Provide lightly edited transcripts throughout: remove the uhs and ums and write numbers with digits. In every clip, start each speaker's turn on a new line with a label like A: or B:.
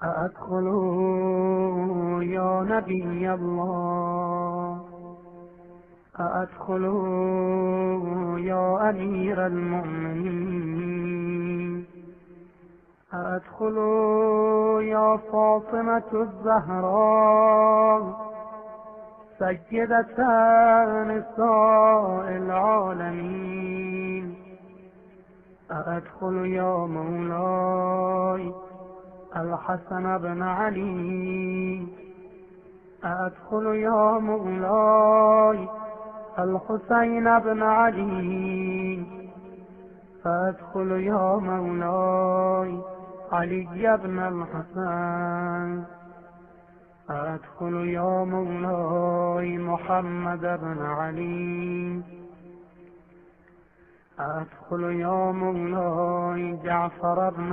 A: أأدخل يا نبي الله، أأدخل يا أمير المؤمنين، أأدخل يا فاطمة الزهراء سيدة نساء العالمين، أأدخل يا مولاي الحسن بن علي، أأدخل يا مولاي الحسين بن علي، أأدخل يا مولاي علي بن الحسن، أأدخل يا مولاي محمد بن علي، أدخل يا مولاي جعفر بن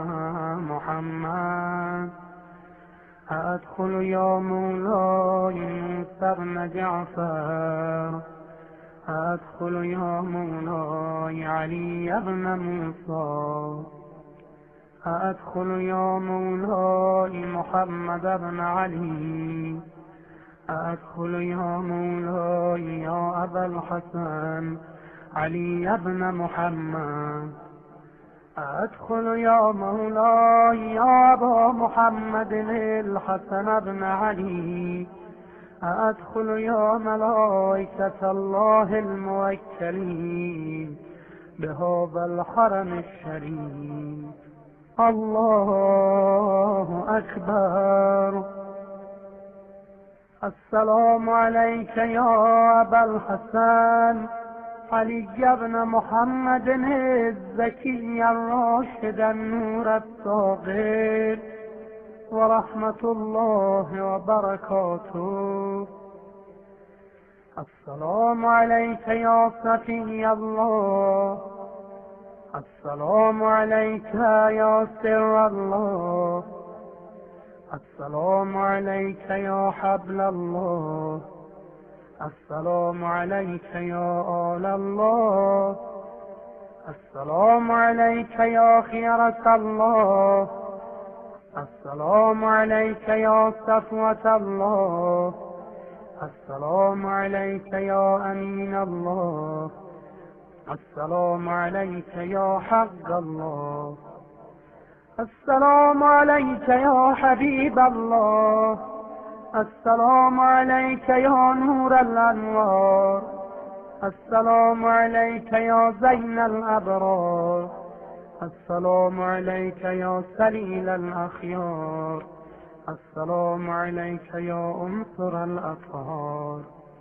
A: محمد، أدخل يا مولاي موسى بن جعفر، أدخل يا مولاي علي بن موسى، أدخل يا مولاي محمد بن علي، أدخل يا مولاي يا أبا الحسن علي بن محمد، أدخل يا مولاي يا أبا محمد الحسن بن علي، أدخل يا ملائكة الله الموكلين بهذا الحرم الشريف. الله أكبر. السلام عليك يا أبا الحسن علي بن محمد الزكي الراشد النور الصاغر ورحمة الله وبركاته. السلام عليك يا صفي الله، السلام عليك يا سر الله، السلام عليك يا حبل الله، السلام عليك يا آل الله، السلام عليك يا خيرة الله، السلام عليك يا صفوة الله، السلام عليك يا أمين الله، السلام عليك يا حق الله، السلام عليك يا حبيب الله، السلام عليك يا نور الأنوار، السلام عليك يا زين الأبرار، السلام عليك يا سليل الأخيار، السلام عليك يا أنصر الأطهار،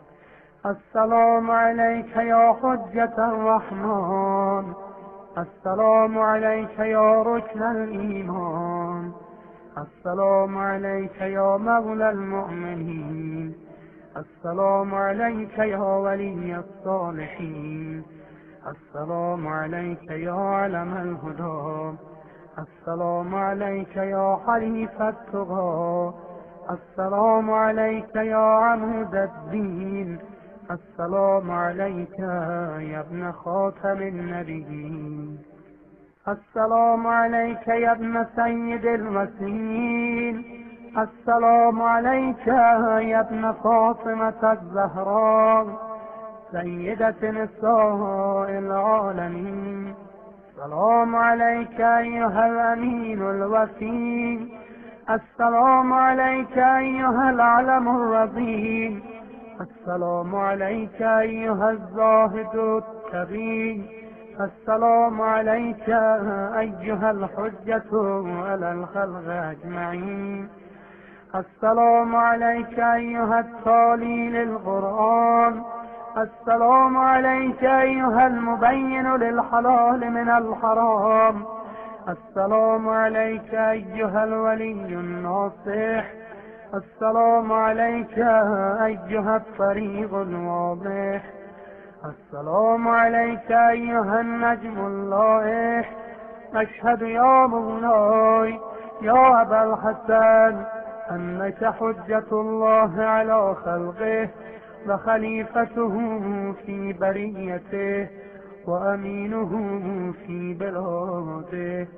A: السلام عليك يا حجة الرحمن، السلام عليك يا ركن الإيمان، السلام عليك يا مولى المؤمنين، السلام عليك يا ولي الصالحين، السلام عليك يا علم الهدى، السلام عليك يا حليف التقى، السلام عليك يا عمود الدين، السلام عليك يا ابن خاتم النبيين، السلام عليك يا ابن سيد المسيين، السلام عليك يا ابن فاطمة الزهراء سيدة نساء العالمين، السلام عليك أيها الأمين الوفي، السلام عليك أيها العلم الرضي، السلام عليك أيها الزاهد التقي، السلام عليك أيها الحجة على الخلق أجمعين، السلام عليك أيها التالي للقرآن، السلام عليك أيها المبين للحلال من الحرام، السلام عليك أيها الولي الناصح، السلام عليك أيها الطريق الواضح، السلام عليك أيها النجم اللائح، أشهد يا مولاي يا أبا الحسن أنك حجة الله على خلقه وخليفته في بريته وأمينه في بلاده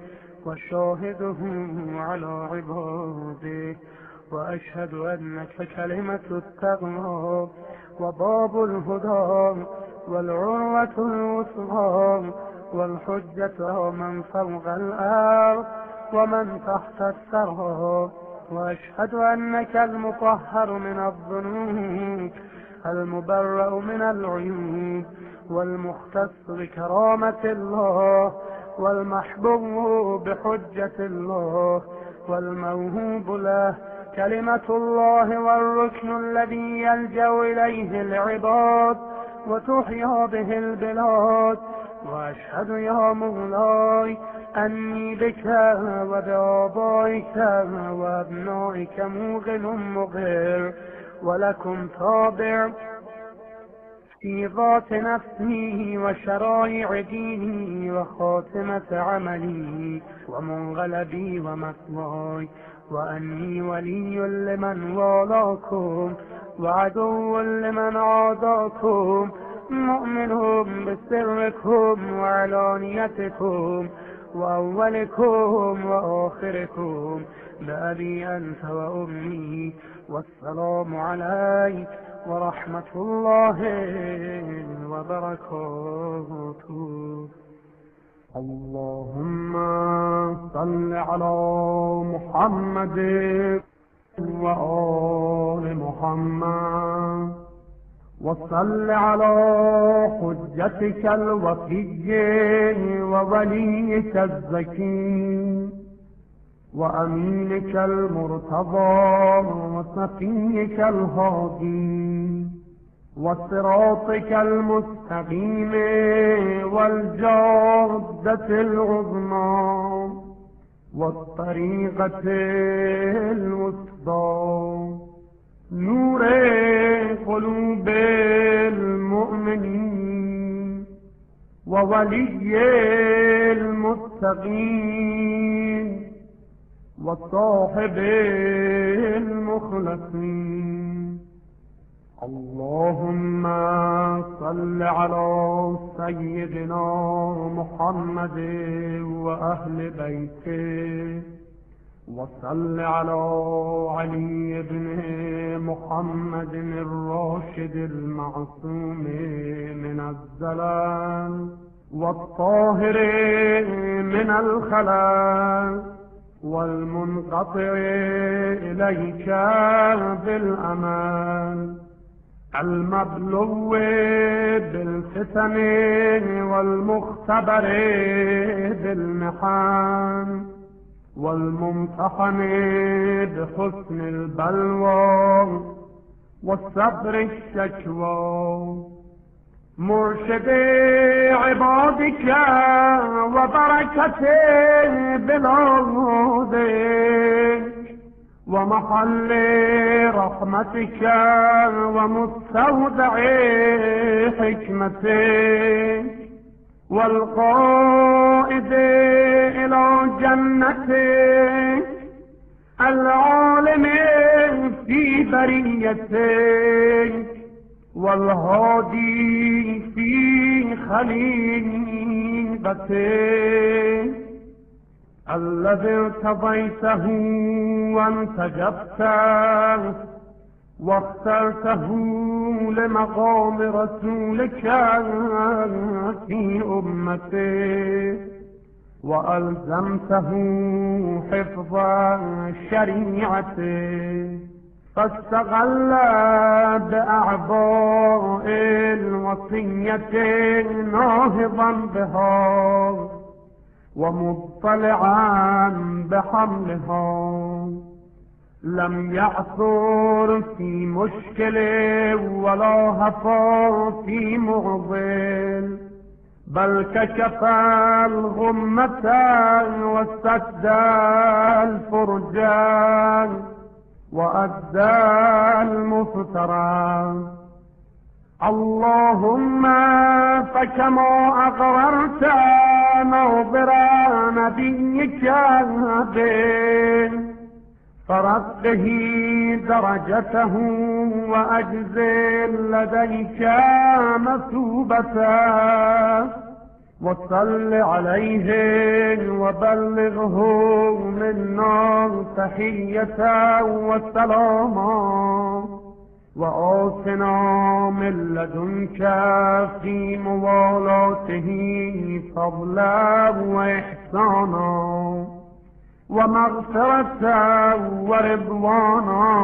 A: وشاهده على عباده، وأشهد أنك كلمة التقوى وباب الهدى والعروة الوثقى والحجة من فوق الأرض ومن تحت الثرى، وأشهد أنك المطهر من الذنوب المبرأ من العيوب والمختص بكرامة الله والمحبوب بحجة الله والموهوب له كلمة الله والركن الذي يلجأ إليه العباد وتحيا به البلاد. وأشهد يا مولاي أني بك وبآبائك وأبنائك موغل مغر ولكم تابع في ذات نفسي وشرائع ديني وخاتمة عملي ومنغلبي ومثواي، وأني ولي لمن والاكم وعدو لمن عاداكم، مؤمن بسركم وعلانيتكم وأولكم وآخركم بأبي أنت وأمي، والسلام عليك ورحمة الله وبركاته. اللهم صل على محمد وآل محمد، وصل على حجتك الوفي ووليك الزكي وأمينك المرتضى وصفيك الهادي وصراطك المستقيم والجادة العظمى والطريقة الوسطى، نور قلوب المؤمنين وولي المتقين وصاحب المخلصين. اللهم صل على سيدنا محمد وأهل بيته، وصل على علي بن محمد الراشد المعصوم من الزلال والطاهر من الخلل والمنقطع إليك بالأمان، المبلو بالفتن والمختبر بالمحن والممتحن بحسن البلوى والصبر الشكوى، مرشد عبادك وبركة بلادك ومحل رحمتك ومستودع حكمتك، والقائد إلى جنتك، العالم في بريتك، والهادي في خليقتك، الذي ارتضيته وانتجبته واخترته لمقام رسولك في أمته، وألزمته حفظ شريعته، فاستغل بأعباء الوصية ناهضا بها ومطلعا بحملها، لم يعثر في مشكل ولا هفى في معضل، بل كشف الغمة وسد الفرجان وأدى المفترى. اللهم فكما أغررت نوبر نبيك به فرقه درجته وأجزل لديك مثوبته، وصل عليه وبلغه منا تحية وسلاما وآتنا من لدنك في موالاته فضلا وإحسانا ومغفرة ورضوانا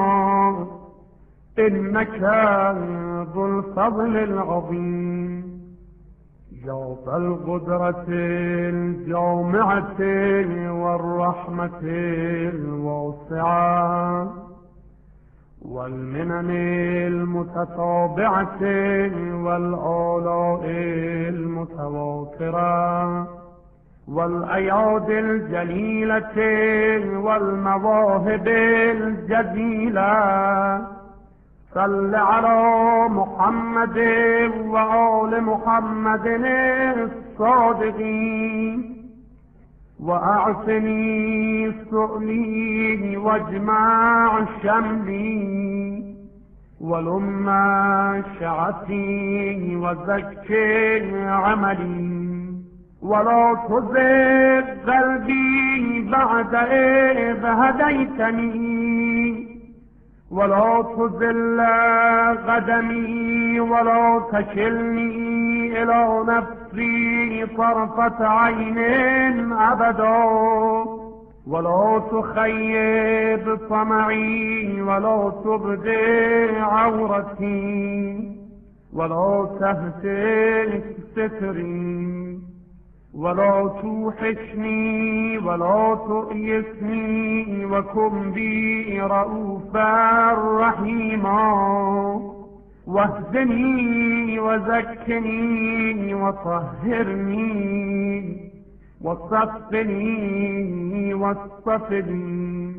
A: إنك ذو الفضل العظيم يا ذا القدرة الجامعة والرحمة الواسعة والمنن المتتابعة والآلاء المتواترة والأياد الجليلة والمواهب الجزيلة صل على محمد وآل محمد الصادقين وأعطني سؤلي واجمع شملي ولما شعتي وزكي عملي ولا تزغ قلبي بعد إذ هديتني ولا تزل قدمي ولا تكلني إلى نفسي طرفة عين أبدا ولا تخيب طمعي ولا تبدي عورتي ولا تهتك ستري ولا توحشني ولا تؤيسني وكن بي رؤوفا رحيما واهدني وزكني وطهرني وصفني واصطفني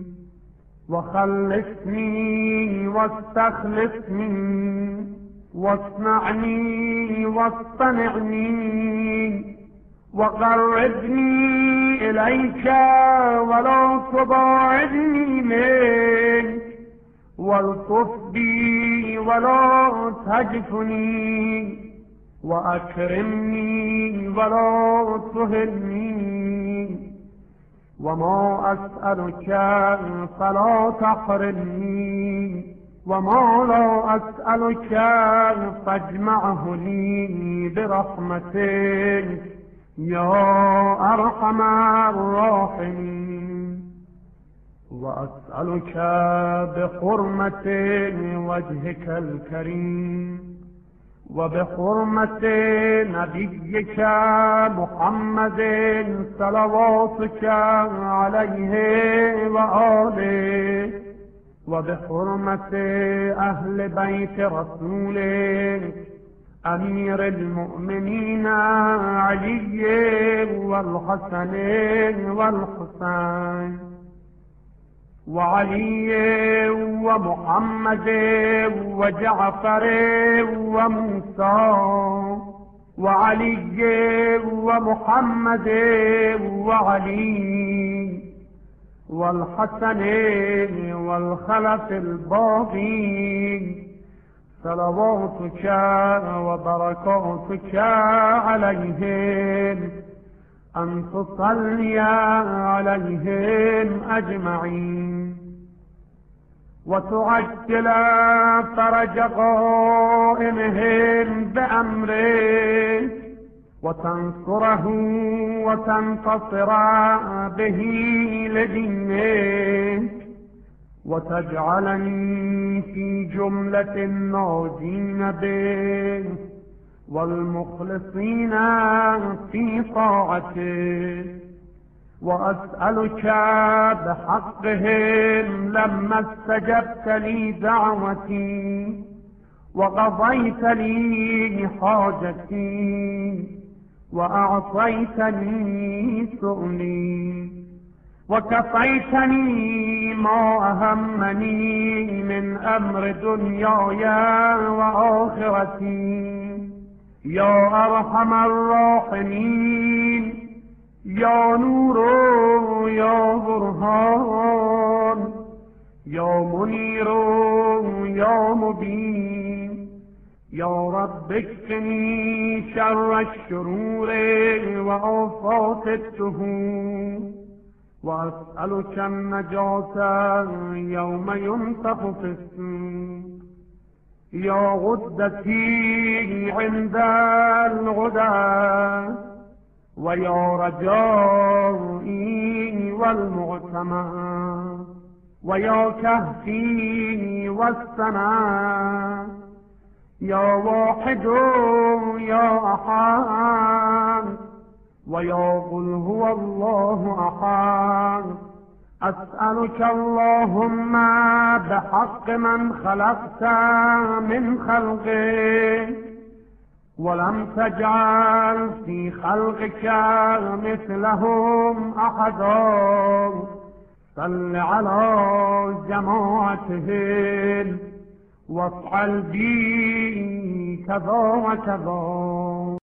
A: وخلصني واستخلصني واصنعني واصطنعني وقربني إليك ولا تباعدني منك والطف بي ولا تهجفني وأكرمني ولا تهني وما أسألك فلا تحرمني وما لا أسألك فاجمعه لي برحمتك يا أرحم الراحمين وأسألك بحرمة وجهك الكريم وبحرمة نبيك محمد صلواتك عليه وآله وبحرمة أهل بيت رسولك أمير المؤمنين علي والحسن والحسين وعلي ومحمد وجعفر وموسى وعلي ومحمد وعلي والحسن والخلف الباقي صلواتك وبركاتك عليهم أن تصلي عليهم أجمعين وتعجل فرج قائمهم بأمرك وتنصره وتنتصر به لدينك وتجعلني في جملة الناجين به والمخلصين في طاعتك وأسألك بحقهم لما استجبت لي دعوتي وقضيت لي حاجتي وأعطيتني سؤلي وكفيتني ما أهمني من أمر دنياي وآخرتي يا أرحم الراحمين يا نور يا برهان يا منير يا مبين یا رب اکفنی شر الشرور و آفات الدهور و اسألك النجاة یوم ینفخ فی الصور یا غدتی عند الغدة و یا رجایی والمعتمد و یا کهفی والسند یا واحد یا احد و یا قل هو الله احد اسألك اللهم بحق من خلقت من خلقك ولم تجعل في خلقك مثلهم احدا صل على جماعتهم وافعل بي كذا وكذا.